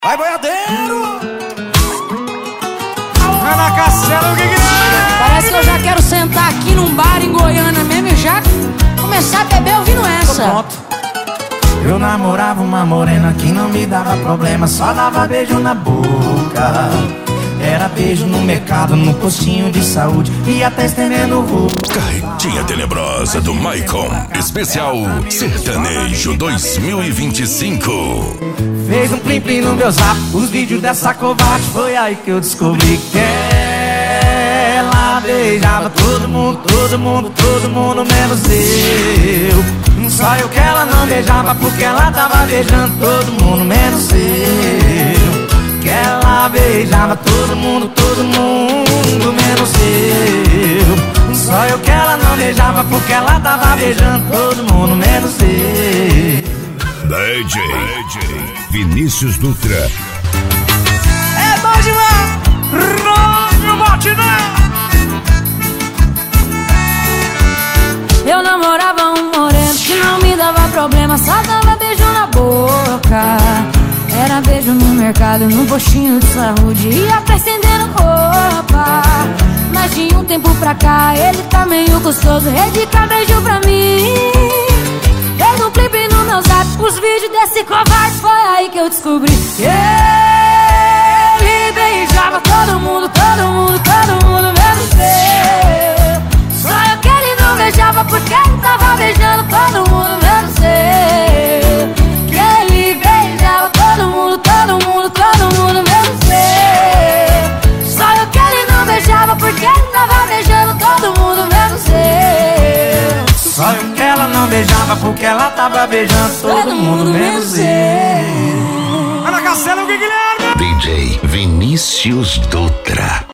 Vai, boiadeiro! Ana Castelo, o que é? Parece que eu já quero sentar aqui num bar em Goiânia mesmo e já começar a beber ouvindo essa. Pronto. Eu namorava uma morena que não me dava problema, só dava beijo na boca. Era beijo no mercado, no postinho de saúde e até estendendo roupa. Carretinha Tenebrosa do Maicon, especial Sertanejo 2025. Fez um plim-plim no meu zap, os vídeos dessa covarde. Foi aí que eu descobri que ela beijava todo mundo, todo mundo, todo mundo, menos eu. Só eu que ela não beijava, porque ela tava beijando todo mundo, menos eu. Que ela beijava todo mundo, menos eu. Só eu que ela não beijava, porque ela tava beijando todo mundo, menos eu. DJ Vinícius Dutra. É bom demais! Ródio Batidão! Eu namorava um moreno que não me dava problema, só dava beijo na boca. Era beijo no mercado, no postinho de saúde e até estendendo roupa. Mas de um tempo pra cá ele tá meio gostoso, dedica beijo pra mim. Fez um clipe no meu zap, os vídeos desse covarde. Foi aí que eu descobri que ele beijava todo mundo, todo mundo, todo mundo, menos eu. Só eu que ele não beijava, porque ele tava beijando todo mundo, menos eu. Que ele beijava todo mundo, todo mundo, todo mundo, menos eu. Só eu que ele não beijava, porque ele tava beijando todo mundo, menos eu. Só eu que ela não beijava, porque ela tava beijando todo mundo, menos eu. Ana Castelo, o que é? DJ Vinícius Dutra.